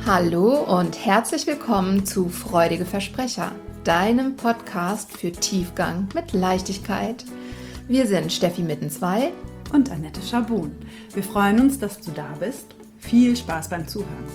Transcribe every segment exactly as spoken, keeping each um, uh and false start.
Hallo und herzlich willkommen zu Freudige Versprecher, deinem Podcast für Tiefgang mit Leichtigkeit. Wir sind Steffi Mittenzweig und Annette Schabun. Wir freuen uns, dass du da bist. Viel Spaß beim Zuhören.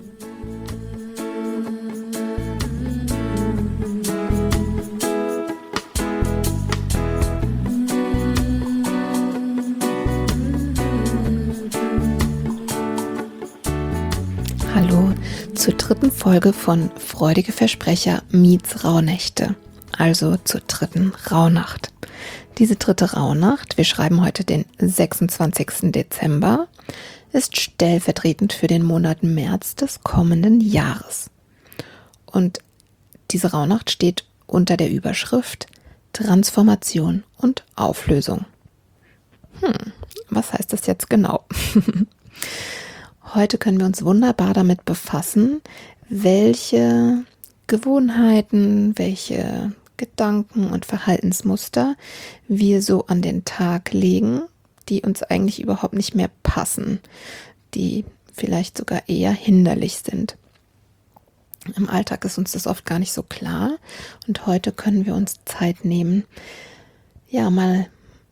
Hallo zur dritten Folge von Freudige Versprecher meets Rauhnächte, also zur dritten Rauhnacht. Diese dritte Rauhnacht, wir schreiben heute den sechsundzwanzigsten Dezember, ist stellvertretend für den Monat März des kommenden Jahres. Und diese Rauhnacht steht unter der Überschrift Transformation und Auflösung. Hm, was heißt das jetzt genau? Heute können wir uns wunderbar damit befassen, welche Gewohnheiten, welche Gedanken und Verhaltensmuster wir so an den Tag legen, die uns eigentlich überhaupt nicht mehr passen, die vielleicht sogar eher hinderlich sind. Im Alltag ist uns das oft gar nicht so klar und heute können wir uns Zeit nehmen, ja, mal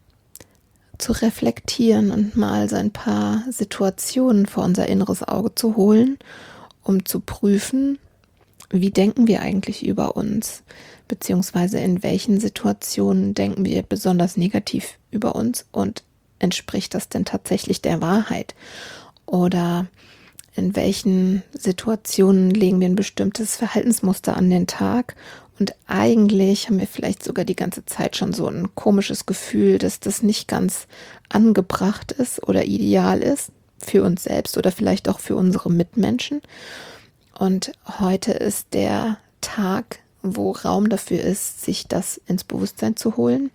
zu reflektieren und mal so ein paar Situationen vor unser inneres Auge zu holen, um zu prüfen, wie denken wir eigentlich über uns, beziehungsweise in welchen Situationen denken wir besonders negativ über uns und entspricht das denn tatsächlich der Wahrheit? Oder in welchen Situationen legen wir ein bestimmtes Verhaltensmuster an den Tag? Und eigentlich haben wir vielleicht sogar die ganze Zeit schon so ein komisches Gefühl, dass das nicht ganz angebracht ist oder ideal ist für uns selbst oder vielleicht auch für unsere Mitmenschen. Und heute ist der Tag, wo Raum dafür ist, sich das ins Bewusstsein zu holen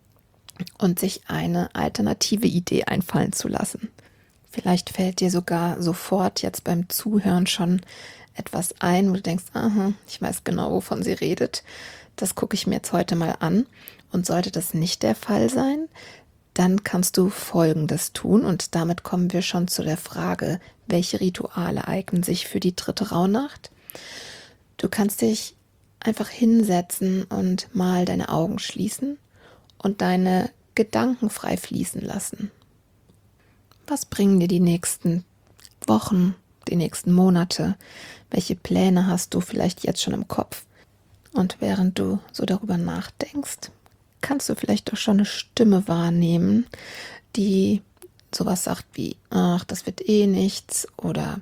und sich eine alternative Idee einfallen zu lassen. Vielleicht fällt dir sogar sofort jetzt beim Zuhören schon etwas ein, wo du denkst, aha, ich weiß genau, wovon sie redet. Das gucke ich mir jetzt heute mal an. Und sollte das nicht der Fall sein, dann kannst du Folgendes tun. Und damit kommen wir schon zu der Frage, welche Rituale eignen sich für die dritte Rauhnacht? Du kannst dich einfach hinsetzen und mal deine Augen schließen und deine Gedanken frei fließen lassen. Was bringen dir die nächsten Wochen, die nächsten Monate? Welche Pläne hast du vielleicht jetzt schon im Kopf? Und während du so darüber nachdenkst, kannst du vielleicht auch schon eine Stimme wahrnehmen, die sowas sagt wie, ach, das wird eh nichts oder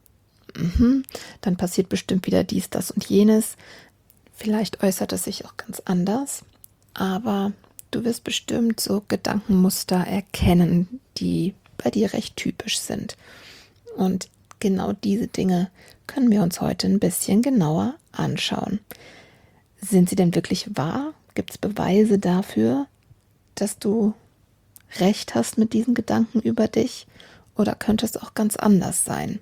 mhm, dann passiert bestimmt wieder dies, das und jenes. Vielleicht äußert es sich auch ganz anders, aber du wirst bestimmt so Gedankenmuster erkennen, die bei dir recht typisch sind. Und genau diese Dinge können wir uns heute ein bisschen genauer anschauen. Sind sie denn wirklich wahr? Gibt es Beweise dafür, dass du recht hast mit diesen Gedanken über dich? Oder könnte es auch ganz anders sein?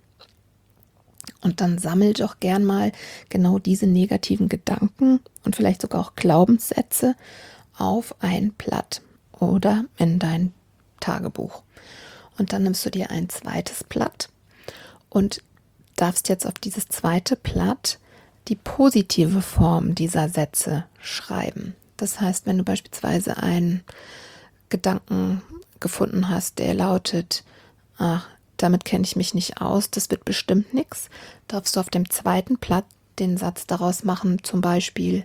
Und dann sammel doch gern mal genau diese negativen Gedanken und vielleicht sogar auch Glaubenssätze auf ein Blatt oder in dein Tagebuch. Und dann nimmst du dir ein zweites Blatt und darfst jetzt auf dieses zweite Blatt die positive Form dieser Sätze schreiben. Das heißt, wenn du beispielsweise einen Gedanken gefunden hast, der lautet, ach, damit kenne ich mich nicht aus, das wird bestimmt nichts, darfst du auf dem zweiten Blatt den Satz daraus machen, zum Beispiel,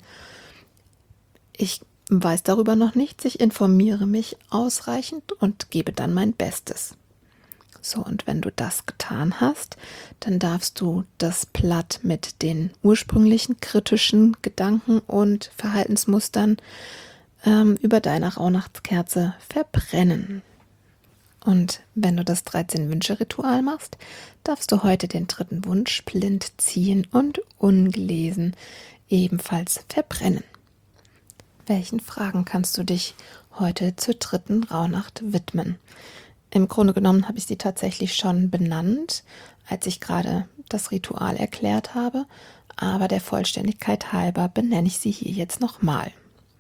ich weiß darüber noch nichts, ich informiere mich ausreichend und gebe dann mein Bestes. So, und wenn du das getan hast, dann darfst du das Blatt mit den ursprünglichen kritischen Gedanken und Verhaltensmustern ähm, über deine Rauhnachtskerze verbrennen. Und wenn du das dreizehn-Wünsche-Ritual machst, darfst du heute den dritten Wunsch blind ziehen und ungelesen ebenfalls verbrennen. Welchen Fragen kannst du dich heute zur dritten Rauhnacht widmen? Im Grunde genommen habe ich sie tatsächlich schon benannt, als ich gerade das Ritual erklärt habe, aber der Vollständigkeit halber benenne ich sie hier jetzt nochmal.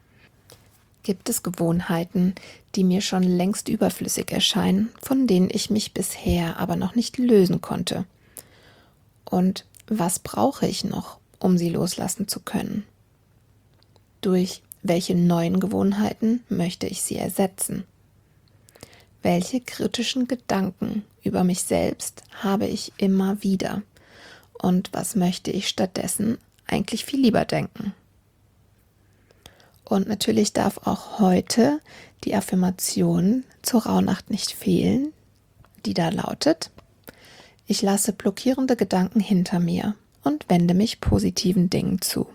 Gibt es Gewohnheiten, die mir schon längst überflüssig erscheinen, von denen ich mich bisher aber noch nicht lösen konnte? Und Was brauche ich noch, um sie loslassen zu können? Durch welche neuen Gewohnheiten möchte ich sie ersetzen? Welche kritischen Gedanken über mich selbst habe ich immer wieder? Und was möchte ich stattdessen eigentlich viel lieber denken? Und natürlich darf auch heute die Affirmation zur Rauhnacht nicht fehlen, die da lautet: Ich lasse blockierende Gedanken hinter mir und wende mich positiven Dingen zu.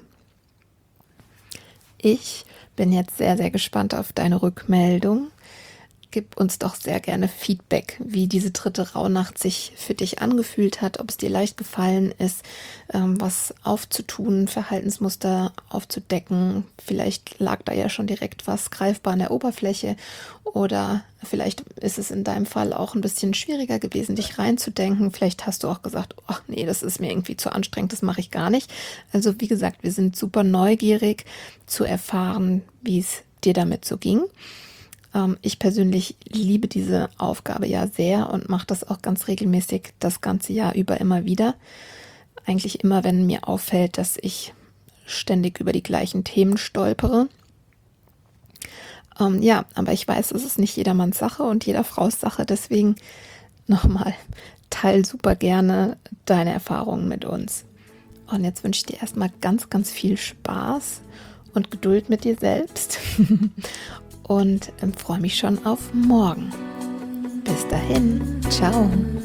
Ich bin jetzt sehr, sehr gespannt auf deine Rückmeldung. Gib uns doch sehr gerne Feedback, wie diese dritte Rauhnacht sich für dich angefühlt hat, ob es dir leicht gefallen ist, ähm, was aufzutun, Verhaltensmuster aufzudecken. Vielleicht lag da ja schon direkt was greifbar an der Oberfläche oder vielleicht ist es in deinem Fall auch ein bisschen schwieriger gewesen, dich reinzudenken. Vielleicht hast du auch gesagt, ach nee, das ist mir irgendwie zu anstrengend, das mache ich gar nicht. Also wie gesagt, wir sind super neugierig zu erfahren, wie es dir damit so ging. Ich persönlich liebe diese Aufgabe ja sehr und mache das auch ganz regelmäßig das ganze Jahr über immer wieder. Eigentlich immer, wenn mir auffällt, dass ich ständig über die gleichen Themen stolpere. Ähm, ja, aber ich weiß, es ist nicht jedermanns Sache und jeder Frau's Sache. Deswegen nochmal, teil super gerne deine Erfahrungen mit uns. Und jetzt wünsche ich dir erstmal ganz, ganz viel Spaß und Geduld mit dir selbst. Und ähm, freue mich schon auf morgen. Bis dahin, ciao.